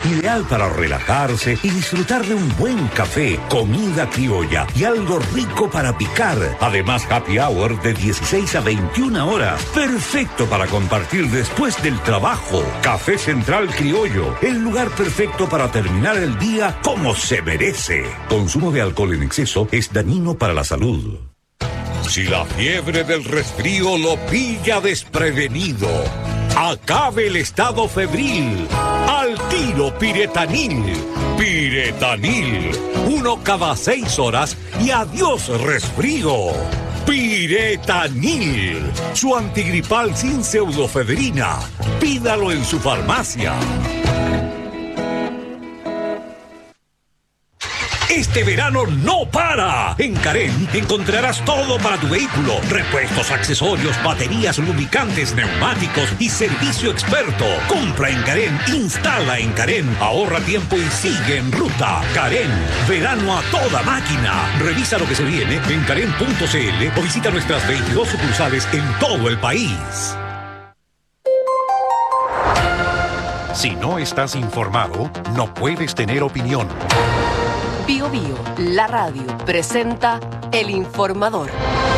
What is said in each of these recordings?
Ideal para relajarse y disfrutar de un buen café, comida criolla y algo rico para picar. Además, happy hour de 16 a 21 horas. Perfecto para compartir después del trabajo. Café Central Criollo, el lugar perfecto para terminar el día como se merece. Consumo de alcohol en exceso es dañino para la salud. Si la fiebre del resfrío lo pilla desprevenido, acabe el estado febril. Al tiro Piretanil. Piretanil. 1 cada 6 horas y adiós resfrío. Piretanil. Su antigripal sin pseudofedrina. Pídalo en su farmacia. Este verano no para. En Carén encontrarás todo para tu vehículo. Repuestos, accesorios, baterías, lubricantes, neumáticos y servicio experto. Compra en Carén, instala en Carén, ahorra tiempo y sigue en ruta. Carén, verano a toda máquina. Revisa lo que se viene en carén.cl o visita nuestras 22 sucursales en todo el país. Si no estás informado, no puedes tener opinión. Bío Bío, la radio, presenta El Informador.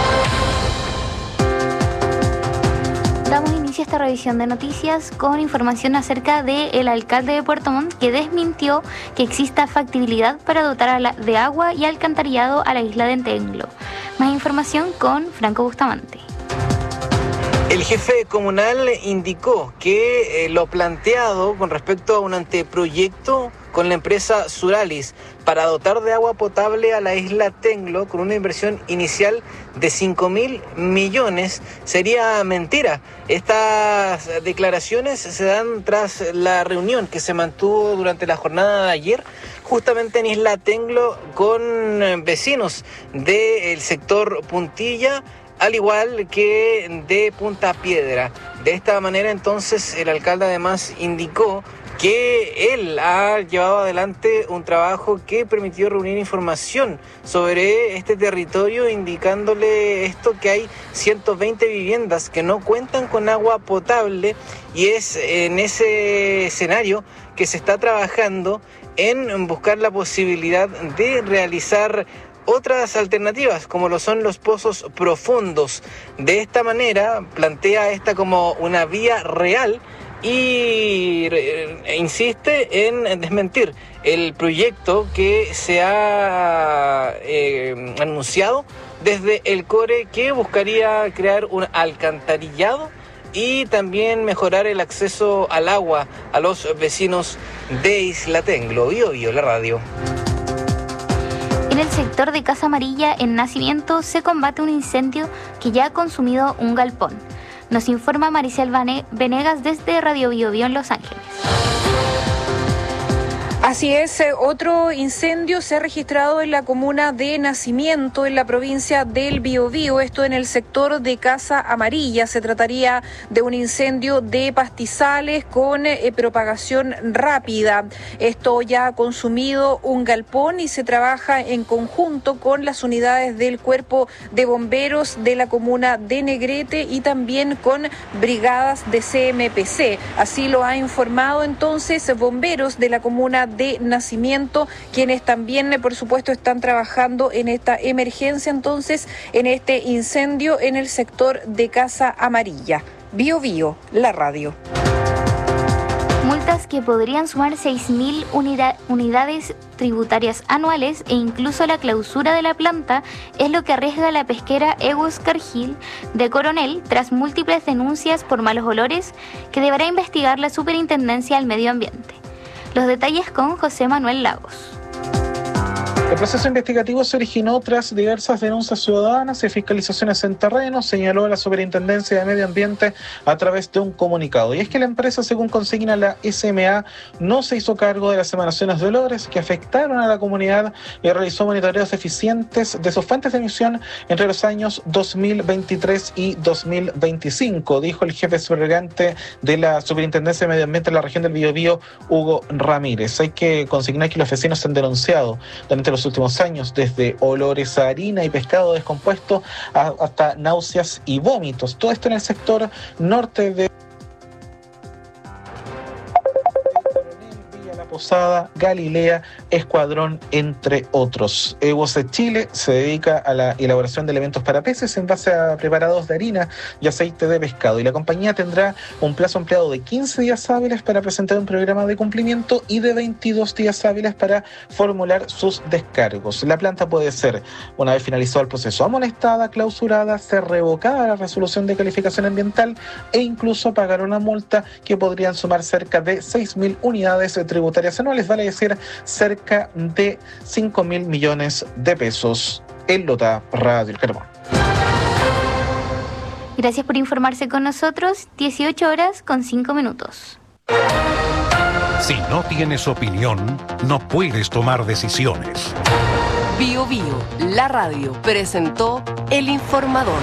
Damos inicio a esta revisión de noticias con información acerca del alcalde de Puerto Montt, que desmintió que exista factibilidad para dotar de agua y alcantarillado a la isla de Entenglo. Más información con Franco Bustamante. El jefe comunal indicó que lo planteado con respecto a un anteproyecto con la empresa Suralis para dotar de agua potable a la isla Tenglo con una inversión inicial de 5.000 millones sería mentira. Estas declaraciones se dan tras la reunión que se mantuvo durante la jornada de ayer justamente en Isla Tenglo con vecinos del sector Puntilla, al igual que de Punta Piedra. De esta manera entonces el alcalde además indicó que él ha llevado adelante un trabajo que permitió reunir información sobre este territorio, indicándole esto, que hay 120 viviendas que no cuentan con agua potable, y es en ese escenario que se está trabajando en buscar la posibilidad de realizar otras alternativas, como lo son los pozos profundos. De esta manera plantea esta como una vía real y insiste en desmentir el proyecto que se ha anunciado desde el CORE, que buscaría crear un alcantarillado y también mejorar el acceso al agua a los vecinos de Isla Tenglo. Bío Bío, la radio. En el sector de Casa Amarilla, en Nacimiento, se combate un incendio que ya ha consumido un galpón. Nos informa Maricel Venegas desde Radio Bío Bío en Los Ángeles. Así es, otro incendio se ha registrado en la comuna de Nacimiento, en la provincia del Biobío, esto en el sector de Casa Amarilla. Se trataría de un incendio de pastizales con propagación rápida. Esto ya ha consumido un galpón y se trabaja en conjunto con las unidades del Cuerpo de Bomberos de la comuna de Negrete y también con brigadas de CMPC. Así lo ha informado entonces bomberos de la comuna de Nacimiento, quienes también, por supuesto, están trabajando en esta emergencia, entonces, en este incendio en el sector de Casa Amarilla. Bío Bío, la radio. Multas que podrían sumar 6.000 unidades tributarias anuales e incluso la clausura de la planta es lo que arriesga la pesquera Ewos Cargill de Coronel tras múltiples denuncias por malos olores que deberá investigar la Superintendencia del Medio Ambiente. Los detalles con José Manuel Lagos. El proceso investigativo se originó tras diversas denuncias ciudadanas y fiscalizaciones en terreno, señaló la Superintendencia de Medio Ambiente a través de un comunicado. Y es que la empresa, según consigna la SMA, no se hizo cargo de las emanaciones de olores que afectaron a la comunidad y realizó monitoreos eficientes de sus fuentes de emisión entre los años 2023 y 2025, dijo el jefe subrogante de la Superintendencia de Medio Ambiente en la región del Biobío, Hugo Ramírez. Hay que consignar que los vecinos han denunciado durante los últimos años, desde olores a harina y pescado descompuesto hasta náuseas y vómitos. Todo esto en el sector norte de Rosada, Galilea, Escuadrón, entre otros. EWOS Chile se dedica a la elaboración de elementos para peces en base a preparados de harina y aceite de pescado, y la compañía tendrá un plazo empleado de 15 días hábiles para presentar un programa de cumplimiento y de 22 días hábiles para formular sus descargos. La planta puede ser, una vez finalizado el proceso, amonestada, clausurada, ser revocada la resolución de calificación ambiental e incluso pagar una multa que podrían sumar cerca de 6.000 unidades tributarias anuales, vale decir cerca de 5.000 millones de pesos. En Lota, Radio El Carbón. Gracias por informarse con nosotros. 18:05. Si no tienes opinión, no puedes tomar decisiones. Bio Bio, la radio, presentó El Informador.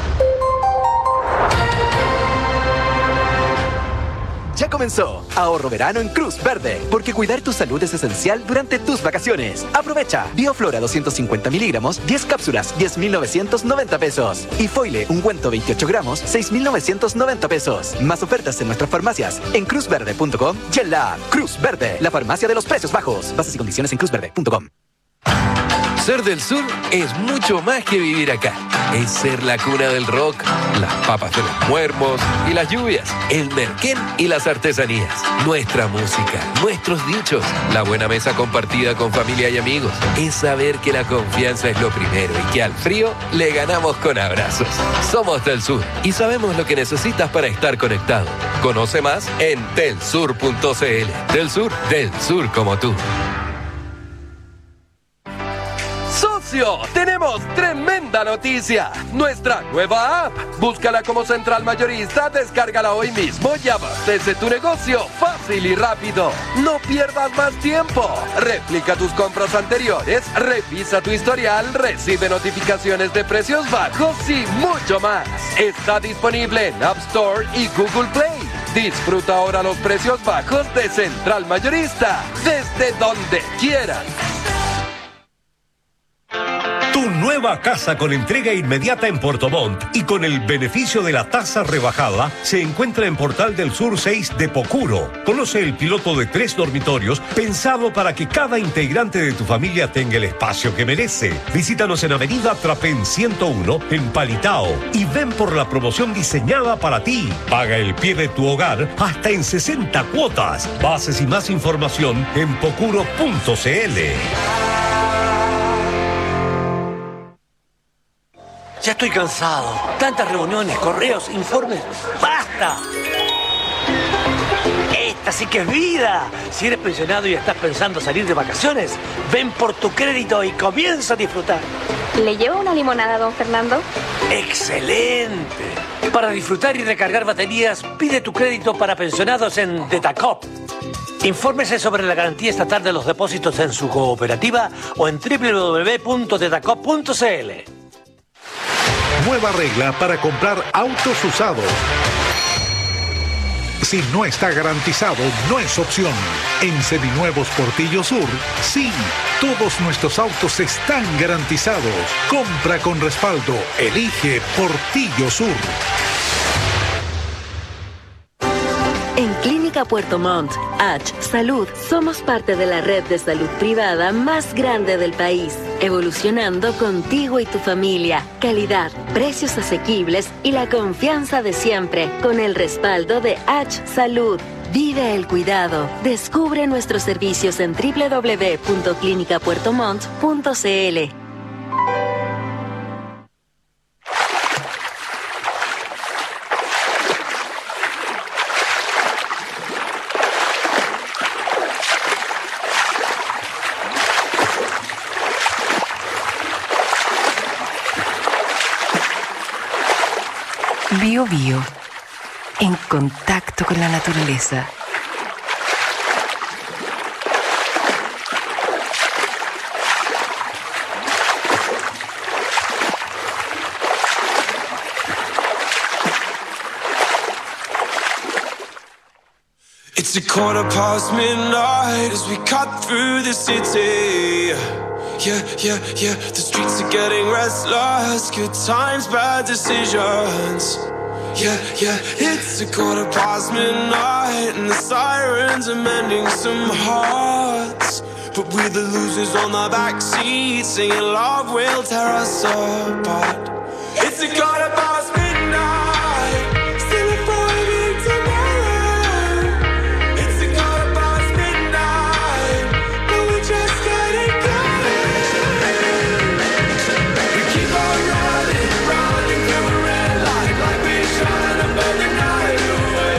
Ya comenzó. Ahorro verano en Cruz Verde, porque cuidar tu salud es esencial durante tus vacaciones. Aprovecha. Bioflora 250 miligramos, 10 cápsulas, 10.990 pesos. Y Foile, ungüento 28 gramos, 6.990 pesos. Más ofertas en nuestras farmacias, en cruzverde.com y en la app Cruz Verde, la farmacia de los precios bajos. Bases y condiciones en cruzverde.com. Ser del sur es mucho más que vivir acá. Es ser la cuna del rock, las papas de los muermos y las lluvias, el merquén y las artesanías, nuestra música, nuestros dichos, la buena mesa compartida con familia y amigos. Es saber que la confianza es lo primero y que al frío le ganamos con abrazos. Somos del sur y sabemos lo que necesitas para estar conectado. Conoce más en telsur.cl. Del sur como tú. ¡Socio! ¡Tenemos tremenda noticia! Nuestra nueva app. Búscala como Central Mayorista, descárgala hoy mismo y abastece tu negocio fácil y rápido. No pierdas más tiempo. Replica tus compras anteriores, revisa tu historial, recibe notificaciones de precios bajos y mucho más. Está disponible en App Store y Google Play. Disfruta ahora los precios bajos de Central Mayorista, desde donde quieras. Tu nueva casa con entrega inmediata en Puerto Montt y con el beneficio de la tasa rebajada se encuentra en Portal del Sur 6 de Pocuro. Conoce el piloto de 3 dormitorios pensado para que cada integrante de tu familia tenga el espacio que merece. Visítanos en Avenida Trapén 101 en Palitao y ven por la promoción diseñada para ti. Paga el pie de tu hogar hasta en 60 cuotas. Bases y más información en pocuro.cl. Ya estoy cansado. Tantas reuniones, correos, informes. ¡Basta! Esta sí que es vida. Si eres pensionado y estás pensando salir de vacaciones, ven por tu crédito y comienza a disfrutar. ¿Le llevo una limonada, don Fernando? ¡Excelente! Para disfrutar y recargar baterías, pide tu crédito para pensionados en Detacop. Infórmese sobre la garantía estatal de los depósitos en su cooperativa o en www.detacop.cl. Nueva regla para comprar autos usados. Si no está garantizado, no es opción. En Seminuevos Portillo Sur, sí, todos nuestros autos están garantizados. Compra con respaldo. Elige Portillo Sur. En Clínica Puerto Montt, H Salud, somos parte de la red de salud privada más grande del país, evolucionando contigo y tu familia. Calidad, precios asequibles y la confianza de siempre, con el respaldo de H Salud. Vive el cuidado. Descubre nuestros servicios en www.clinicapuertomont.cl. Bio Bio, en contacto con la naturaleza. It's midnight as we cut through the city. Yeah, the streets are getting restless. Good times, bad decisions. Yeah, yeah, it's midnight and the sirens are mending some hearts. But we're the losers on the backseat, singing love will tear us apart. It's midnight, still arriving tomorrow. It's midnight, but we're just getting going. We keep on running through a red light, like we're trying to burn the night away,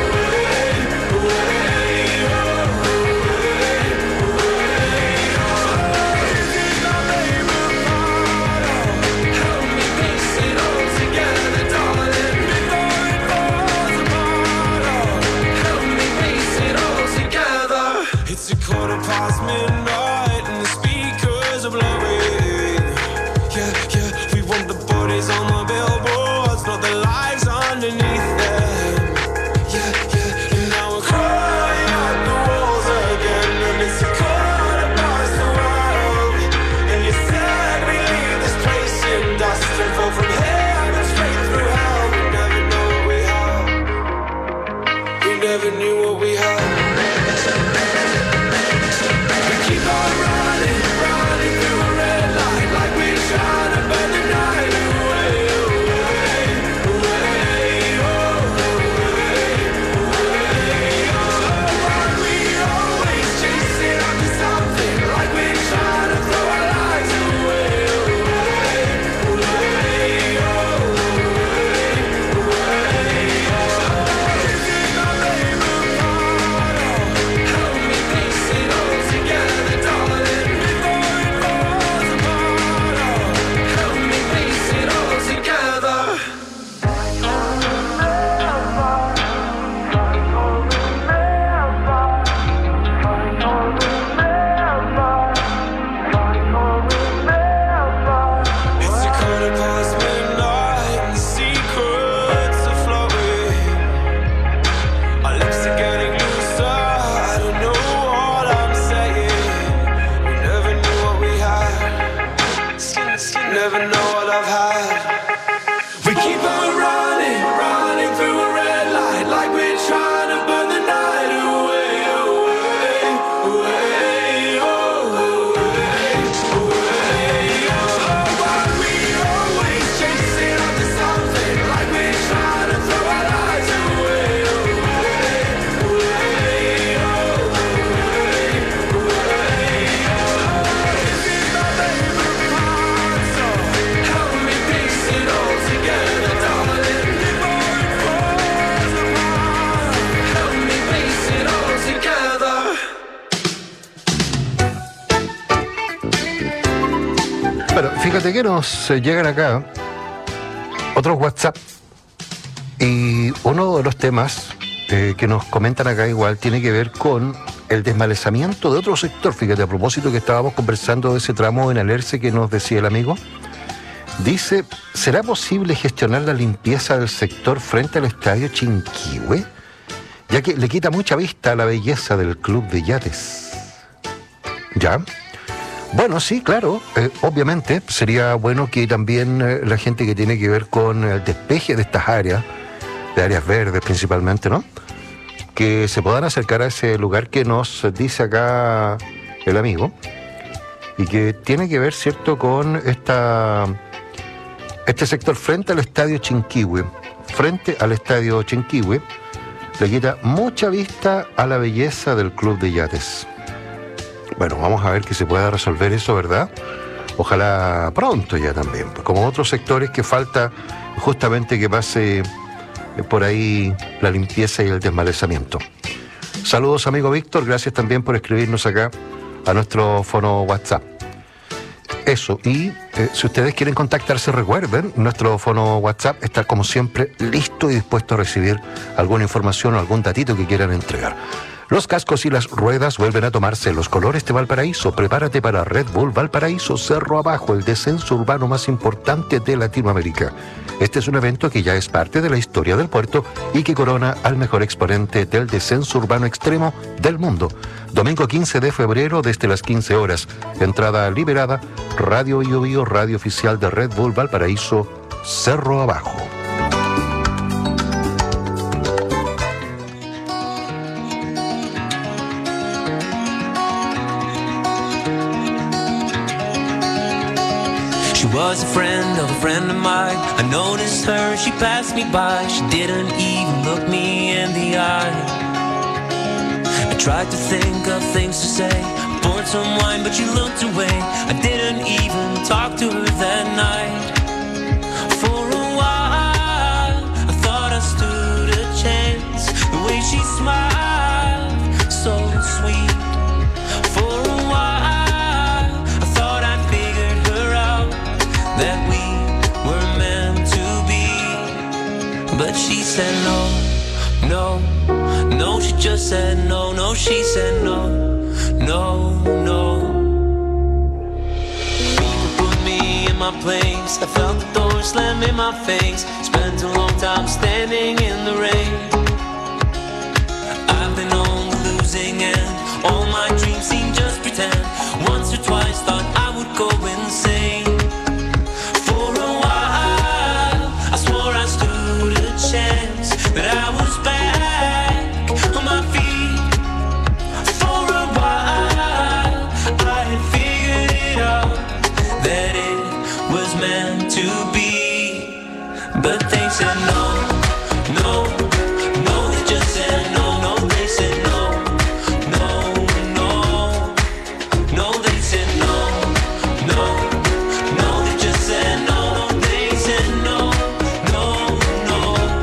This is my favorite part. Help me piece it all together, darling, before it falls apart. Help me piece it all together. It's midnight and the speakers are blowing. Yeah, yeah, we want the bodies on the billboards, not the lives underneath them. Yeah, yeah, and now we're crying out the walls again. And it's 12. And you said we leave this place in dust and fall from heaven straight through hell. We never know what we have. We never knew what we had. We keep on running through a red light, like we're trying to burn the night away, Why we always chasing after something, like we're trying to throw our lives away, This is my favorite part. Help me piece it all together, darling, before it falls apart. Help me piece it all together. It's midnight and the secrets are flowing. Our lips are getting looser. I don't know what I'm saying. We never knew what we had. Never know what I've had. We keep on running through a red light, like we're trying to burn the night away, Why we always chasing after something, like we're trying to throw our lives away, This is my favorite part, so help me piece it all together, darling, before it falls apart. Help me piece it all together. Bueno, fíjate que nos llegan acá otros WhatsApp y uno de los temas que nos comentan acá igual tiene que ver con el desmalezamiento de otro sector. Fíjate, a propósito que estábamos conversando de ese tramo en Alerce que nos decía el amigo, dice, ¿será posible gestionar la limpieza del sector frente al estadio Chinquihue? Ya que le quita mucha vista a la belleza del club de yates. ¿Ya? Bueno, sí, claro, obviamente sería bueno que también la gente que tiene que ver con el despeje de estas áreas, de áreas verdes principalmente, ¿no?, que se puedan acercar a ese lugar que nos dice acá el amigo y que tiene que ver, ¿cierto?, con este sector frente al estadio Chinquihue. Frente al estadio Chinquihue le quita mucha vista a la belleza del club de yates. Bueno, vamos a ver que se pueda resolver eso, ¿verdad? Ojalá pronto ya también, como otros sectores que falta justamente que pase por ahí la limpieza y el desmalezamiento. Saludos, amigo Víctor, gracias también por escribirnos acá a nuestro fono WhatsApp. Eso, y si ustedes quieren contactarse, recuerden, nuestro fono WhatsApp está como siempre listo y dispuesto a recibir alguna información o algún datito que quieran entregar. Los cascos y las ruedas vuelven a tomarse los colores de Valparaíso. Prepárate para Red Bull Valparaíso Cerro Abajo, el descenso urbano más importante de Latinoamérica. Este es un evento que ya es parte de la historia del puerto y que corona al mejor exponente del descenso urbano extremo del mundo. Domingo 15 de febrero desde las 15 horas. Entrada liberada. Radio Bio Bio, radio oficial de Red Bull Valparaíso Cerro Abajo. She was a friend of mine. I noticed her, she passed me by. She didn't even look me in the eye. I tried to think of things to say, poured some wine but she looked away. I didn't even talk to her that night. For a while I thought I stood a chance. The way she smiled, so sweet. For a while I thought I figured her out, that we were meant to be. But she said no, no, no. She just said no, no. She said no, no, no. People put me in my place. I felt the door slam in my face. Spent a long time standing in the rain. I've been on the losing end. All my dreams seem just pretend. Once or twice thought I would go insane. For a while I swore I stood a chance, that I was back on my feet. For a while I had figured it out, that it was meant to be. But they said no, no, no. They just said no, no. They said no, no, no, no. They said no, no, no. They just said no, no. They said no, no, no.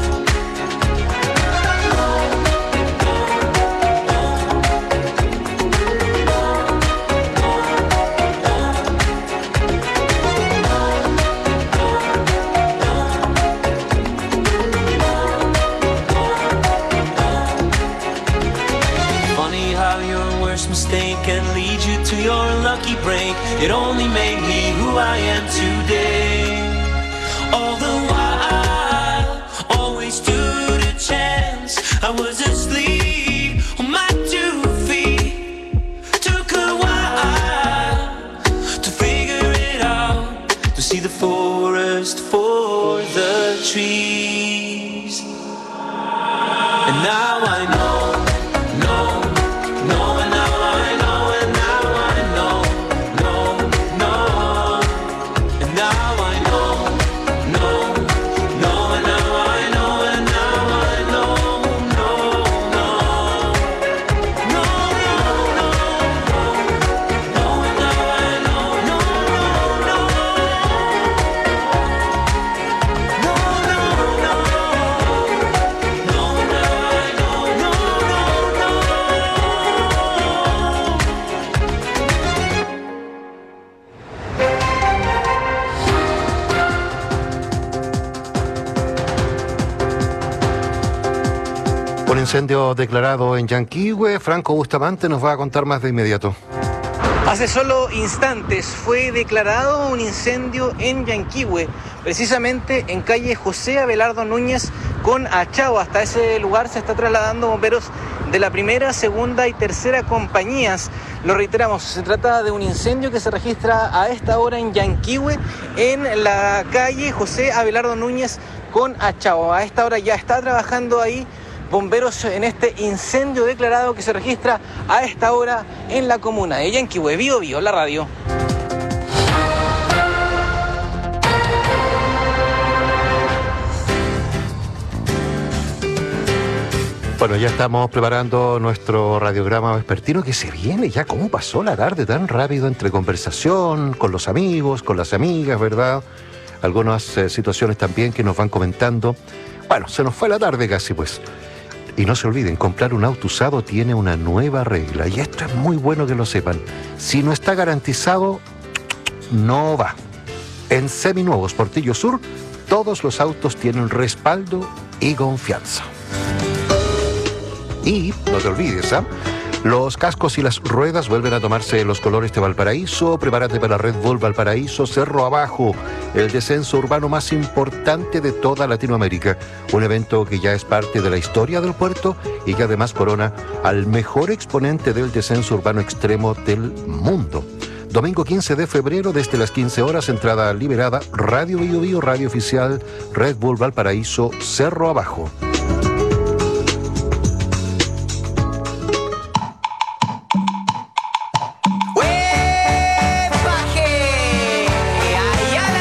Funny how your worst mistake can lead you to your lucky break. It only made me who I am today. All the while, always stood a chance. I was asleep on my 2 feet. Took a while to figure it out, to see the forest for the trees. And now I know, no, no, and now I know, and now I know, no, no, and now I know, no, no, and now I know, and now I know, no, no, no, no, no, no, and now I know, no, no, no, no, no, no. Un incendio declarado en Yanquihue. Franco Bustamante nos va a contar más de inmediato. Hace solo instantes fue declarado un incendio en Yanquihue, precisamente en calle José Abelardo Núñez con Achao. Hasta ese lugar se está trasladando bomberos de la primera, segunda y tercera compañías. Lo reiteramos, se trata de un incendio que se registra a esta hora en Yanquihue, en la calle José Abelardo Núñez con Achao. A esta hora ya está trabajando ahí bomberos en este incendio declarado que se registra a esta hora en la comuna de Yanquihue. Bio Bio, la radio. Bueno, ya estamos preparando nuestro radiograma vespertino que se viene ya. ¿Cómo pasó la tarde tan rápido entre conversación, con los amigos, con las amigas, verdad? Algunas situaciones también que nos van comentando. Bueno, se nos fue la tarde casi, pues. Y no se olviden, comprar un auto usado tiene una nueva regla. Y esto es muy bueno que lo sepan. Si no está garantizado, no va. En Seminuevos Portillo Sur, todos los autos tienen respaldo y confianza. Y no te olvides, ¿ah? Los cascos y las ruedas vuelven a tomarse los colores de Valparaíso. Prepárate para Red Bull Valparaíso Cerro Abajo, el descenso urbano más importante de toda Latinoamérica. Un evento que ya es parte de la historia del puerto y que además corona al mejor exponente del descenso urbano extremo del mundo. Domingo 15 de febrero, desde las 15 horas, entrada liberada. Radio Bio Bio, radio oficial Red Bull Valparaíso Cerro Abajo. ¡Allá la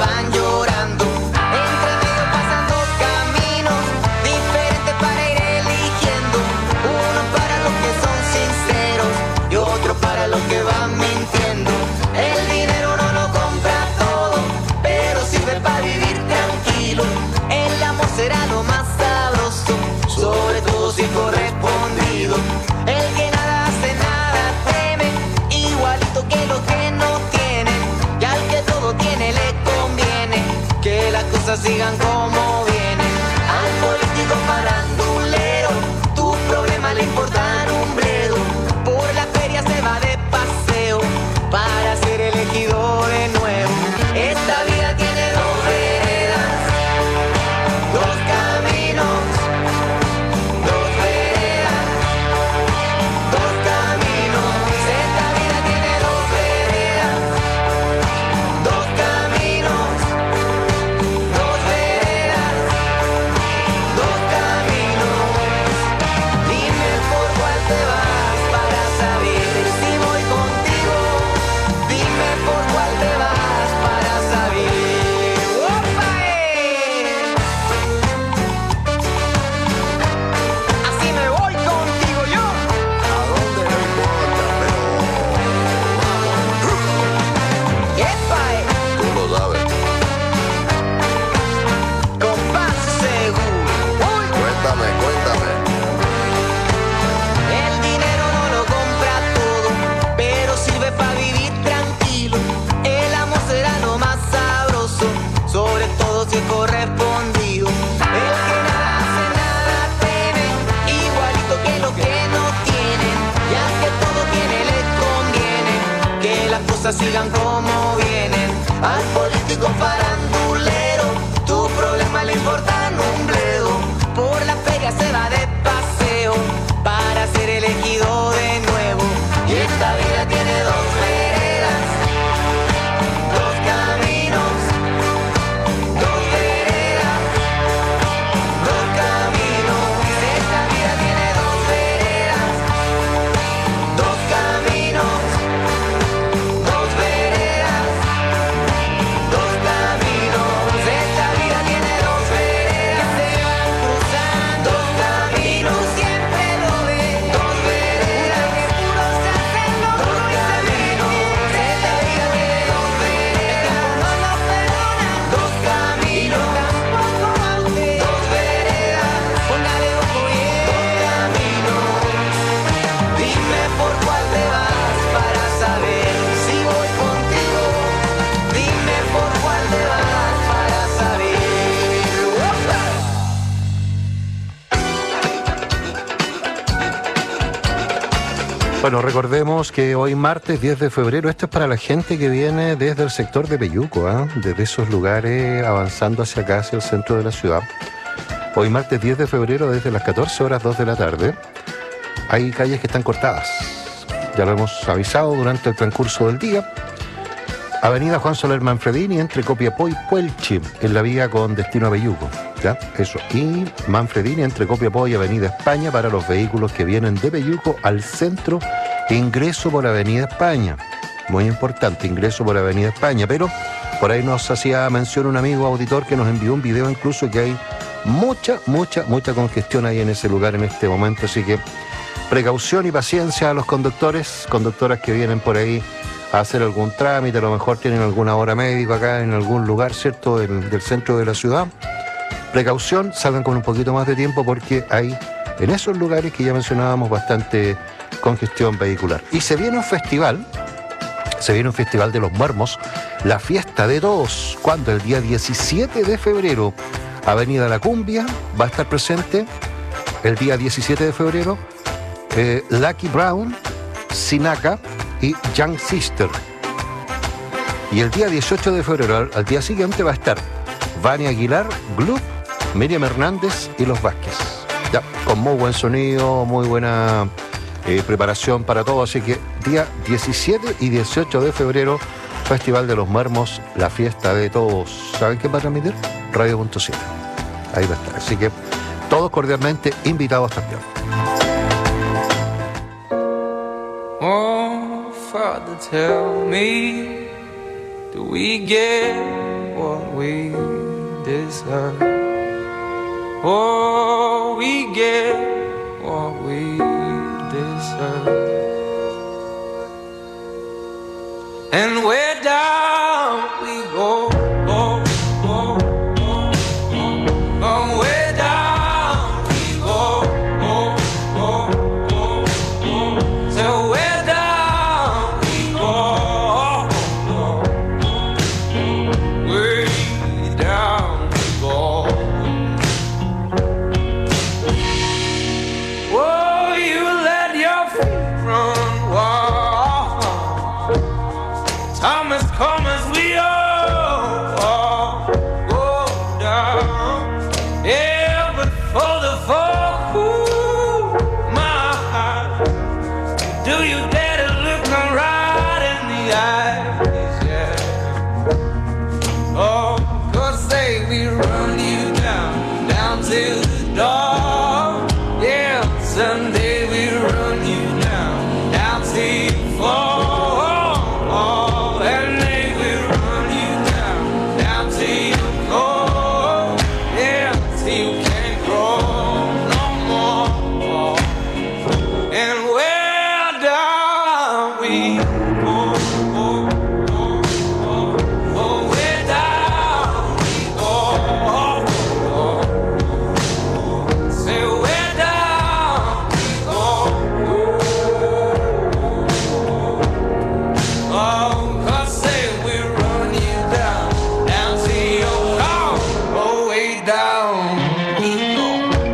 van llorando. Entre medio pasan dos caminos diferentes para ir eligiendo. Uno para los que son sinceros y otro para los que van mintiendo. El dinero no lo compra todo, pero sirve para vivir tranquilo. El amor será lo más sabroso, sobre todo si correspondido. El que nada hace, nada teme, igualito que los que no tienen. Y al que todo tiene le conviene que las cosas sigan como vienen. Al político farandulero, tus problemas le importan un bledo. Por la feria se va de paseo para ser elegido de nuevo. Esta vida tiene dos veredas, dos caminos, dos veredas, dos caminos. Esta vida tiene dos veredas, dos caminos, dos veredas, dos caminos. Dime por cuál te vas para saber si voy contigo. Dime por cuál te vas para saber. ¡Opa! Así me voy contigo yo. ¿A dónde no importa, pero vamos? ¡Epa! Tú lo sabes. Con paso seguro. ¡Uy! Cuéntame. El dinero no lo compra todo, pero sirve para vivir tranquilo. El amor será lo más sabroso, sobre todo si es correspondido. El que nada hace, nada teme, igualito que los que no tienen. Y al que todo tiene le conviene que las cosas sigan como vienen. Al político farandulero, tu problema le importan un bledo. Por la feria se va de paseo para ser elegido de nuevo. Y esta vida tiene dos veredas, dos caminos, dos veredas, dos caminos. Esta vida tiene dos veredas, dos caminos, dos veredas, dos caminos. Esta vida tiene dos veredas que se van cruzando, dos caminos, siempre lo ves, dos veredas que puro se hacen locos y se caminos. Esta vida tiene dos veredas, no nos perdonan, dos caminos, tampoco a usted, dos veredas, póngale ojo bien, dos caminos. Dime por cuál te vas para saber si voy contigo. Dime por cuál te vas para saber. ¡Opa! Bueno, recordemos que hoy martes 10 de febrero, esto es para la gente que viene desde el sector de Peyuco, desde esos lugares avanzando hacia acá, hacia el centro de la ciudad. Hoy martes 10 de febrero, desde las 14 horas 2 de la tarde, hay calles que están cortadas. Ya lo hemos avisado durante el transcurso del día. Avenida Juan Soler Manfredini entre Copiapó y Puelchi, en la vía con destino a Peyuco. ¿Ya? Eso. Y Manfredini entre Copiapó y Avenida España para los vehículos que vienen de Peyuco al centro. Ingreso por Avenida España. Muy importante, ingreso por Avenida España. Pero por ahí nos hacía mención un amigo auditor que nos envió un video incluso que hay mucha congestión ahí en ese lugar en este momento. Así que precaución y paciencia a los conductores, conductoras que vienen por ahí a hacer algún trámite, a lo mejor tienen alguna hora médica acá en algún lugar, ¿cierto?, del centro de la ciudad. Precaución, salgan con un poquito más de tiempo porque hay en esos lugares que ya mencionábamos bastante congestión vehicular. Y se viene un festival de los Muermos, la fiesta de todos, cuando el día 17 de febrero, Avenida La Cumbia va a estar presente, el día 17 de febrero, Lucky Brown, Sinaka y Young Sister. Y el día 18 de febrero, al día siguiente, va a estar Vania Aguilar, Gloop, Miriam Hernández y Los Vázquez. Ya, con muy buen sonido, muy buena preparación para todo. Así que día 17 y 18 de febrero, Festival de los Muermos, la fiesta de todos. ¿Saben qué va a transmitir? Radio.7. Ahí va a estar. Así que todos cordialmente invitados también. Oh, Father, tell me, do we get what we deserve. Oh, we get what we deserve. And where down we go, oh, oh, oh, oh, oh, where down we go, oh, oh, oh, oh, so where down we go, oh, oh, way down we go. Oh, you let your feet run wild. Time has come as we all go down. Yeah, but for the fall, ooh, my heart, do you dare to look me right in the eyes? Yeah. Oh, 'cause say we run you down, down to the door. Yeah, someday we run you down, down to you fall. And they will run you down, down to your core. Yeah, till you can't grow no more. And where down we go, oh, oh, oh, oh, where down we go, oh, oh, oh. Say where down we go, oh, 'cause say we run you down, down to your car, oh, way down we go.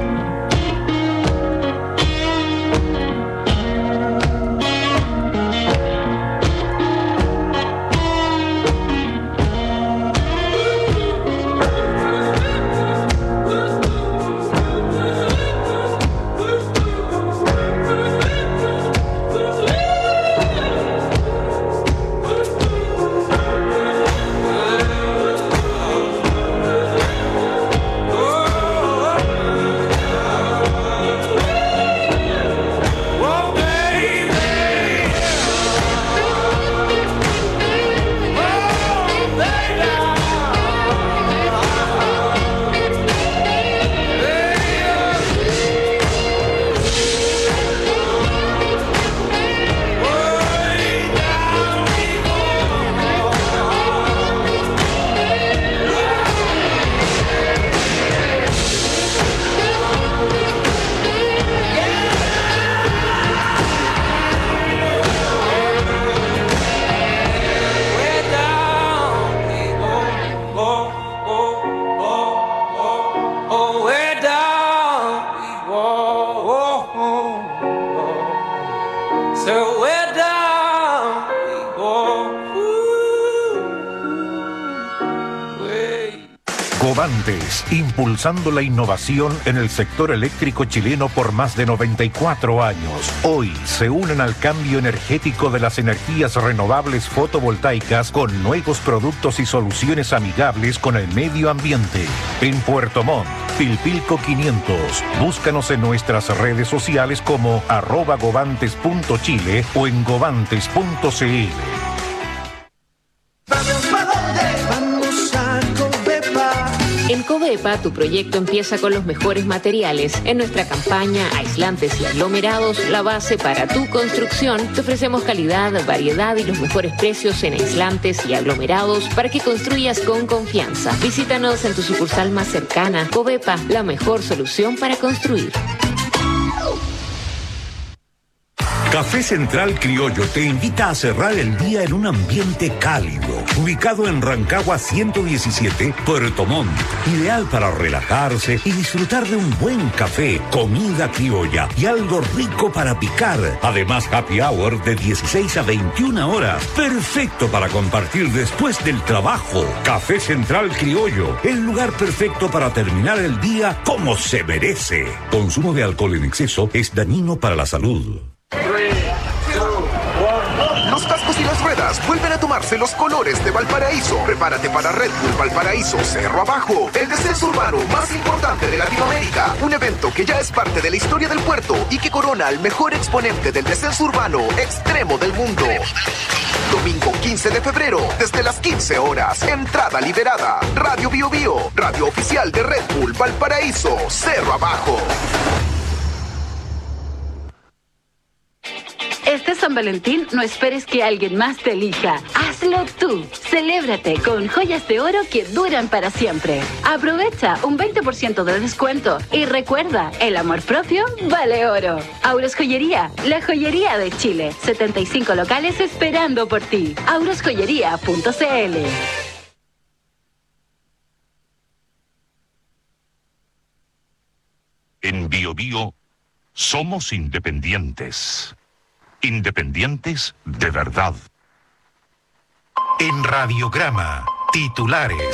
Covantes, impulsando la innovación en el sector eléctrico chileno por más de 94 años. Hoy se unen al cambio energético de las energías renovables fotovoltaicas con nuevos productos y soluciones amigables con el medio ambiente. En Puerto Montt, Pilpilco 500. Búscanos en nuestras redes sociales como @govantes.chile o en govantes.cl. En Covepa, tu proyecto empieza con los mejores materiales. En nuestra campaña Aislantes y Aglomerados, la base para tu construcción, te ofrecemos calidad, variedad y los mejores precios en aislantes y aglomerados para que construyas con confianza. Visítanos en tu sucursal más cercana. Covepa, la mejor solución para construir. Café Central Criollo te invita a cerrar el día en un ambiente cálido, ubicado en Rancagua 117, Puerto Montt. Ideal para relajarse y disfrutar de un buen café, comida criolla y algo rico para picar. Además, happy hour de 16 a 21 horas. Perfecto para compartir después del trabajo. Café Central Criollo, el lugar perfecto para terminar el día como se merece. Consumo de alcohol en exceso es dañino para la salud. Los cascos y las ruedas vuelven a tomarse los colores de Valparaíso. Prepárate para Red Bull Valparaíso Cerro Abajo, el descenso urbano más importante de Latinoamérica. Un evento que ya es parte de la historia del puerto y que corona al mejor exponente del descenso urbano extremo del mundo. Domingo 15 de febrero, desde las las 15 horas. Entrada liberada. Radio Bio Bio, radio oficial de Red Bull Valparaíso, Cerro Abajo. Este San Valentín no esperes que alguien más te elija. Hazlo tú. Celébrate con joyas de oro que duran para siempre. Aprovecha un 20% de descuento y recuerda, el amor propio vale oro. Auros Joyería, la joyería de Chile. 75 locales esperando por ti. aurosjoyería.cl. En Bio Bio somos independientes. Independientes de verdad. En Radiograma, titulares.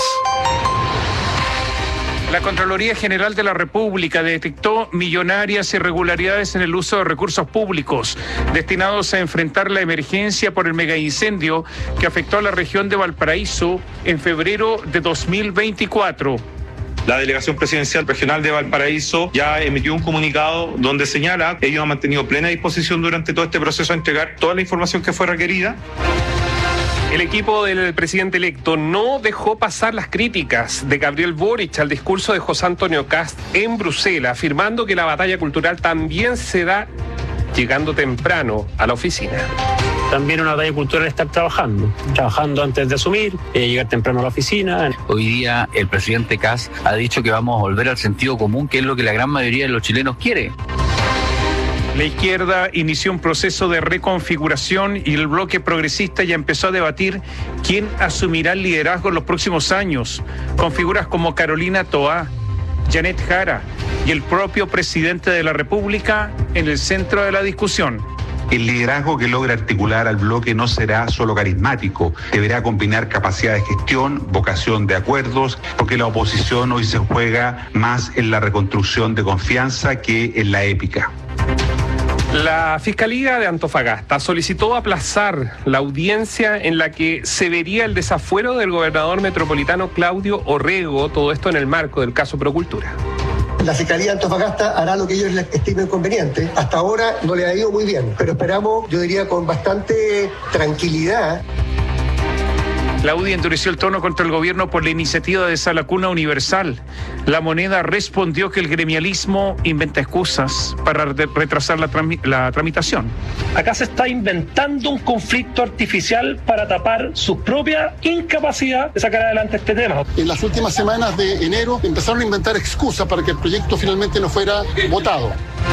La Contraloría General de la República detectó millonarias irregularidades en el uso de recursos públicos destinados a enfrentar la emergencia por el megaincendio que afectó a la región de Valparaíso en febrero de 2024. La Delegación Presidencial Regional de Valparaíso ya emitió un comunicado donde señala que ellos han mantenido plena disposición durante todo este proceso a entregar toda la información que fue requerida. El equipo del presidente electo no dejó pasar las críticas de Gabriel Boric al discurso de José Antonio Kast en Bruselas, afirmando que la batalla cultural también se da llegando temprano a la oficina. También una batalla cultural estar trabajando antes de asumir, llegar temprano a la oficina. Hoy día el presidente Kast ha dicho que vamos a volver al sentido común, que es lo que la gran mayoría de los chilenos quiere. La izquierda inició un proceso de reconfiguración y el bloque progresista ya empezó a debatir quién asumirá el liderazgo en los próximos años, con figuras como Carolina Toá, Janet Jara y el propio presidente de la República en el centro de la discusión. El liderazgo que logra articular al bloque no será solo carismático, deberá combinar capacidad de gestión, vocación de acuerdos, porque la oposición hoy se juega más en la reconstrucción de confianza que en la épica. La Fiscalía de Antofagasta solicitó aplazar la audiencia en la que se vería el desafuero del gobernador metropolitano Claudio Orrego, todo esto en el marco del caso Procultura. La Fiscalía de Antofagasta hará lo que ellos estimen conveniente. Hasta ahora no le ha ido muy bien, pero esperamos, yo diría, con bastante tranquilidad. La UDI endureció el tono contra el gobierno por la iniciativa de Sala Cuna Universal. La Moneda respondió que el gremialismo inventa excusas para retrasar la tramitación. Acá se está inventando un conflicto artificial para tapar su propia incapacidad de sacar adelante este tema. En las últimas semanas de enero empezaron a inventar excusas para que el proyecto finalmente no fuera votado.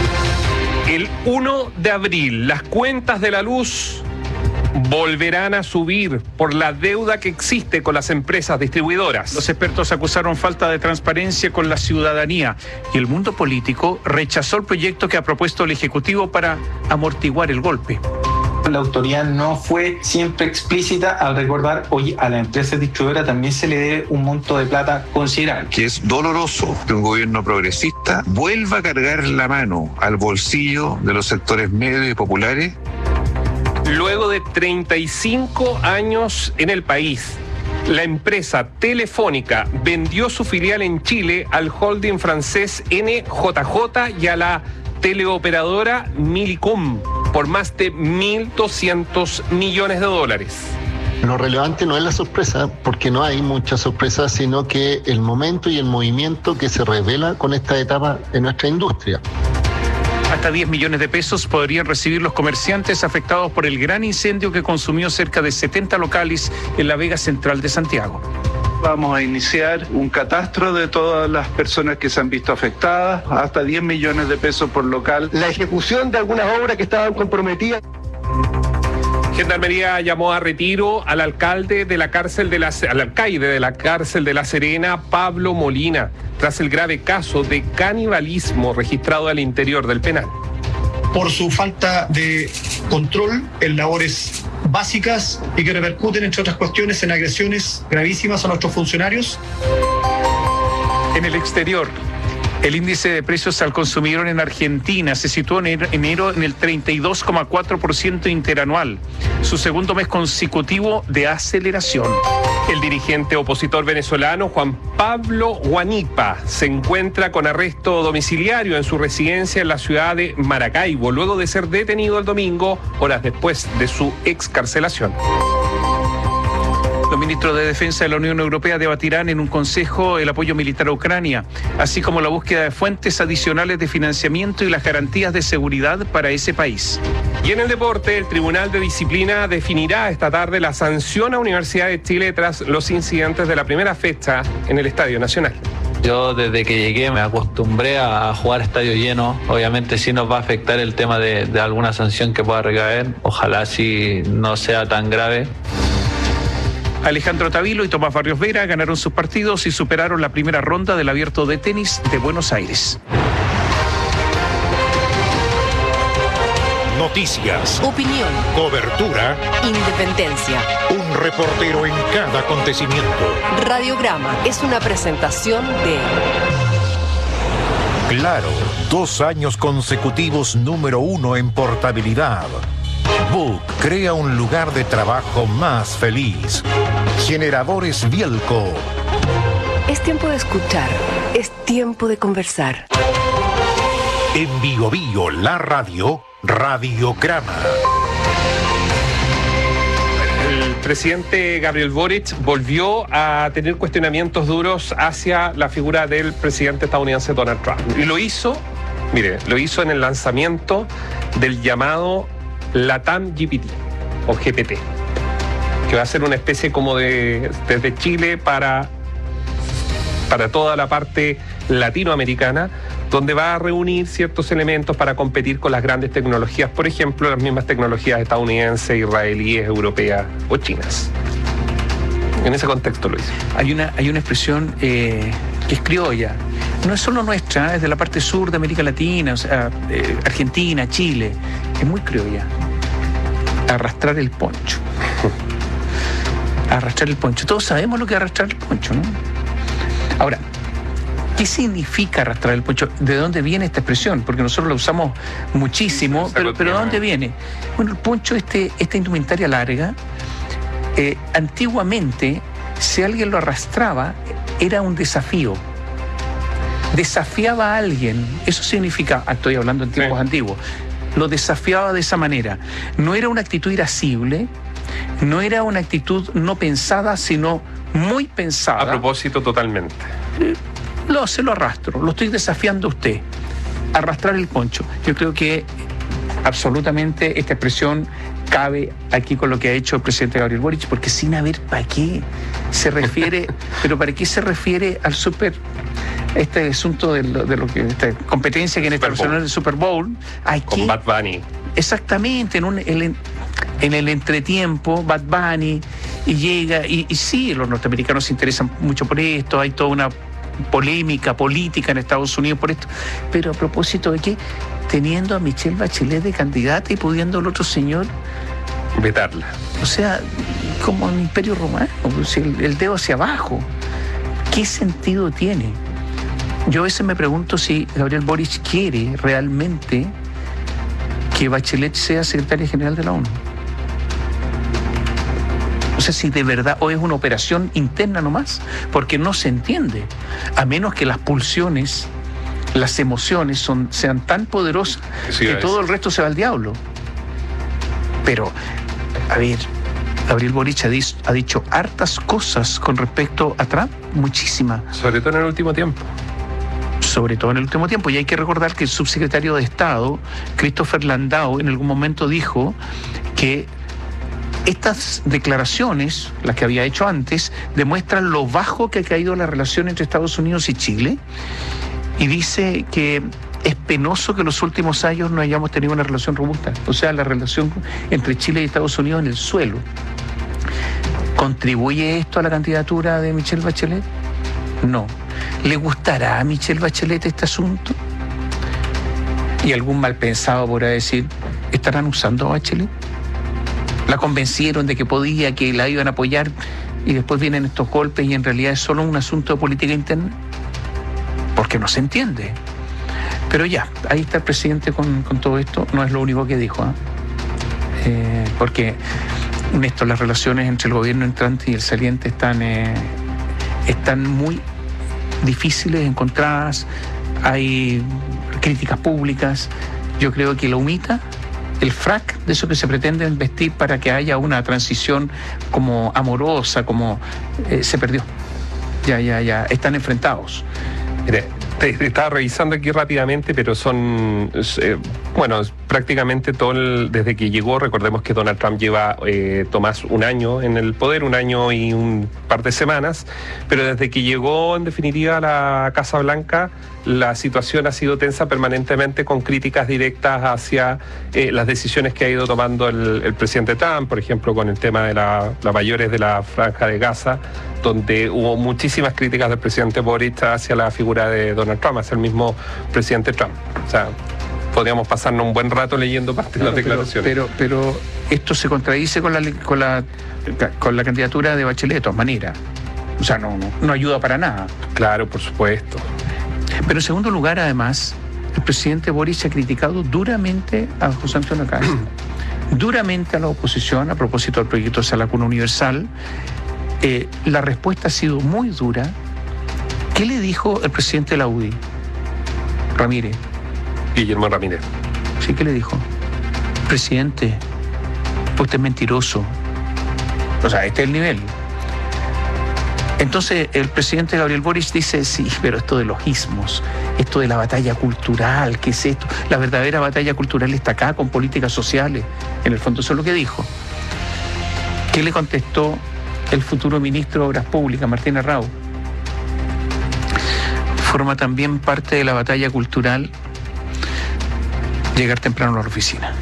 El 1 de abril, las cuentas de la luz volverán a subir por la deuda que existe con las empresas distribuidoras. Los expertos acusaron falta de transparencia con la ciudadanía y el mundo político rechazó el proyecto que ha propuesto el Ejecutivo para amortiguar el golpe. La autoridad no fue siempre explícita al recordar, oye, a la empresa distribuidora también se le debe un monto de plata considerable. Que es doloroso que un gobierno progresista vuelva a cargar la mano al bolsillo de los sectores medios y populares. Luego de 35 años en el país, la empresa Telefónica vendió su filial en Chile al holding francés NJJ y a la teleoperadora Millicom por más de 1.200 millones de dólares. Lo relevante no es la sorpresa, porque no hay mucha sorpresa, sino que el momento y el movimiento que se revela con esta etapa en nuestra industria. Hasta 10 millones de pesos podrían recibir los comerciantes afectados por el gran incendio que consumió cerca de 70 locales en la Vega Central de Santiago. Vamos a iniciar un catastro de todas las personas que se han visto afectadas, hasta 10 millones de pesos por local. La ejecución de algunas obras que estaban comprometidas. Gendarmería llamó a retiro al alcaide de la cárcel de La Serena, Pablo Molina, tras el grave caso de canibalismo registrado al interior del penal. Por su falta de control en labores básicas y que repercuten, entre otras cuestiones, en agresiones gravísimas a nuestros funcionarios. En el exterior, el índice de precios al consumidor en Argentina se situó en enero en el 32,4% interanual, su segundo mes consecutivo de aceleración. El dirigente opositor venezolano Juan Pablo Guanipa se encuentra con arresto domiciliario en su residencia en la ciudad de Maracaibo, luego de ser detenido el domingo, horas después de su excarcelación. Los ministros de Defensa de la Unión Europea debatirán en un consejo el apoyo militar a Ucrania, así como la búsqueda de fuentes adicionales de financiamiento y las garantías de seguridad para ese país. Y en el deporte, el Tribunal de Disciplina definirá esta tarde la sanción a Universidad de Chile tras los incidentes de la primera fecha en el Estadio Nacional. Yo desde que llegué me acostumbré a jugar estadio lleno. Obviamente sí nos va a afectar el tema de alguna sanción que pueda recaer. Ojalá sí no sea tan grave. Alejandro Tavilo y Tomás Barrios Vera ganaron sus partidos y superaron la primera ronda del Abierto de Tenis de Buenos Aires. Noticias, Opinión, cobertura, independencia. un reportero en cada acontecimiento. Radiograma es una presentación de Claro, 2 años consecutivos número 1 en portabilidad. Book crea un lugar de trabajo más feliz. Generadores Bielco. Es tiempo de escuchar, es tiempo de conversar. En Bio Bio, la radio, Radiograma. El presidente Gabriel Boric volvió a tener cuestionamientos duros hacia la figura del presidente estadounidense Donald Trump. Y lo hizo en el lanzamiento del llamado LATAM GPT o GPT, que va a ser una especie como desde Chile para toda la parte latinoamericana, donde va a reunir ciertos elementos para competir con las grandes tecnologías, por ejemplo, las mismas tecnologías estadounidenses, israelíes, europeas o chinas. En ese contexto lo hizo. Hay una expresión que es criolla. No es solo nuestra, es de la parte sur de América Latina, o sea, Argentina, Chile. Es muy criolla. Arrastrar el poncho. Arrastrar el poncho. Todos sabemos lo que es arrastrar el poncho, ¿no? Ahora, ¿qué significa arrastrar el poncho? ¿De dónde viene esta expresión? Porque nosotros la usamos muchísimo, pero ¿de dónde viene? Bueno, el poncho, esta indumentaria larga, antiguamente, si alguien lo arrastraba, era un desafío. Desafiaba a alguien, eso significa, estoy hablando en tiempos antiguos, lo desafiaba de esa manera. No era una actitud irascible, no era una actitud no pensada, sino muy pensada. A propósito, totalmente. Se lo arrastro, lo estoy desafiando a usted. Arrastrar el poncho. Yo creo que absolutamente esta expresión cabe aquí con lo que ha hecho el presidente Gabriel Boric, porque sin haber para qué se refiere, pero para qué se refiere al este asunto de lo que esta competencia que en esta persona del Super Bowl. Con Bad Bunny. Exactamente, en el entretiempo, Bad Bunny, y llega, y sí, los norteamericanos se interesan mucho por esto, hay toda una polémica política en Estados Unidos por esto, pero a propósito de que teniendo a Michelle Bachelet de candidata y pudiendo el otro señor vetarla. O sea, como en el Imperio Romano, el dedo hacia abajo. ¿Qué sentido tiene? Yo a veces me pregunto si Gabriel Boric quiere realmente que Bachelet sea secretaria general de la ONU. O sea, si de verdad, o es una operación interna nomás, porque no se entiende, a menos que las pulsiones, las emociones sean tan poderosas que todo el resto se va al diablo. Pero, a ver, Gabriel Boric ha dicho hartas cosas con respecto a Trump, muchísimas. Sobre todo en el último tiempo. Y hay que recordar que el subsecretario de Estado, Christopher Landau, en algún momento dijo que estas declaraciones, las que había hecho antes, demuestran lo bajo que ha caído la relación entre Estados Unidos y Chile, y dice que es penoso que en los últimos años no hayamos tenido una relación robusta. O sea, la relación entre Chile y Estados Unidos en el suelo. ¿Contribuye esto a la candidatura de Michelle Bachelet? No. ¿Le gustará a Michelle Bachelet este asunto? Y algún mal pensado podrá decir, ¿estarán usando a Bachelet? La convencieron de que podía, que la iban a apoyar, y después vienen estos golpes y en realidad es solo un asunto de política interna. Porque no se entiende. Pero ya, ahí está el presidente con todo esto. No es lo único que dijo, porque Néstor, las relaciones entre el gobierno entrante y el saliente están muy difíciles, encontradas, hay críticas públicas. Yo creo que la UMITA el frac de eso que se pretende investir para que haya una transición como amorosa, como se perdió. Ya están enfrentados. Mire, estaba revisando aquí rápidamente, pero son, prácticamente desde que llegó, recordemos que Donald Trump lleva, Tomás, un año en el poder, un año y un par de semanas, pero desde que llegó en definitiva a la Casa Blanca, la situación ha sido tensa permanentemente, con críticas directas hacia las decisiones que ha ido tomando el presidente Trump, por ejemplo, con el tema de las mayores de la Franja de Gaza, donde hubo muchísimas críticas del presidente Boric hacia la figura de Donald Trump, hacia el mismo presidente Trump. O sea, podríamos pasarnos un buen rato leyendo parte de las declaraciones. Pero esto se contradice con la candidatura de Bachelet de todas maneras. O sea, no ayuda para nada. Claro, por supuesto. Pero en segundo lugar, además, el presidente Boric ha criticado duramente a José Antonio Caz, duramente a la oposición a propósito del proyecto de Sala Cuna Universal. La respuesta ha sido muy dura. ¿Qué le dijo el presidente de la UDI? Ramírez. Guillermo Ramírez. Sí, ¿qué le dijo? Presidente, usted es mentiroso. O sea, este es el nivel. Entonces el presidente Gabriel Boric dice, sí, pero esto de los ismos, esto de la batalla cultural, ¿qué es esto? La verdadera batalla cultural está acá, con políticas sociales. En el fondo eso es lo que dijo. ¿Qué le contestó el futuro ministro de Obras Públicas, Martín Arrau? Forma también parte de la batalla cultural llegar temprano a la oficina.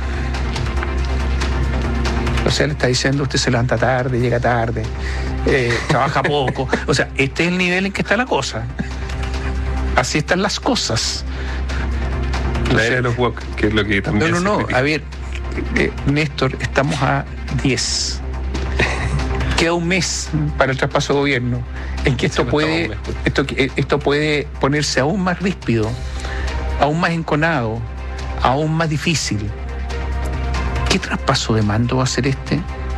O sea, le está diciendo, usted se levanta tarde, llega tarde, trabaja poco. O sea, este es el nivel en que está la cosa. Así están las cosas. La era de los woke, que es lo que también No. A ver, Néstor, estamos a 10. Queda un mes para el traspaso de gobierno, en que esto puede ponerse aún más ríspido, aún más enconado, aún más difícil. ¿Qué traspaso de mando va a ser este?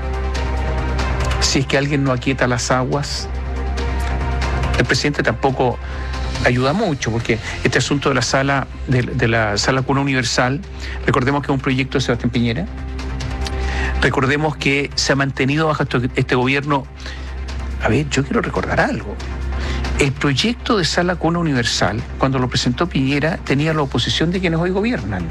Si es que alguien no aquieta las aguas. El presidente tampoco ayuda mucho, porque este asunto de la sala Cuna Universal, recordemos que es un proyecto de Sebastián Piñera. Recordemos que se ha mantenido bajo este gobierno. A ver, yo quiero recordar algo. El proyecto de Sala Cuna Universal, cuando lo presentó Piñera, tenía la oposición de quienes hoy gobiernan.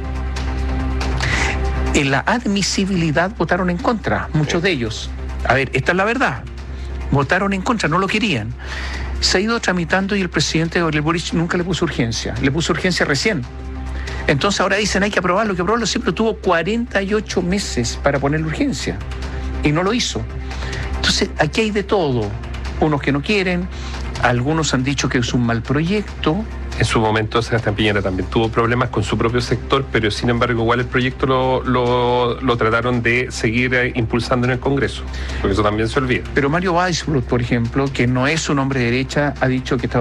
En la admisibilidad votaron en contra, muchos de ellos. A ver, esta es la verdad. Votaron en contra, no lo querían. Se ha ido tramitando y el presidente Gabriel Boric nunca le puso urgencia. Le puso urgencia recién. Entonces ahora dicen hay que aprobarlo, siempre tuvo 48 meses para ponerle urgencia y no lo hizo. Entonces aquí hay de todo, unos que no quieren, algunos han dicho que es un mal proyecto. En su momento Sebastián Piñera también tuvo problemas con su propio sector, pero sin embargo igual el proyecto lo trataron de seguir impulsando en el Congreso, porque eso también se olvida. Pero Mario Weissbrot, por ejemplo, que no es un hombre de derecha, ha dicho que está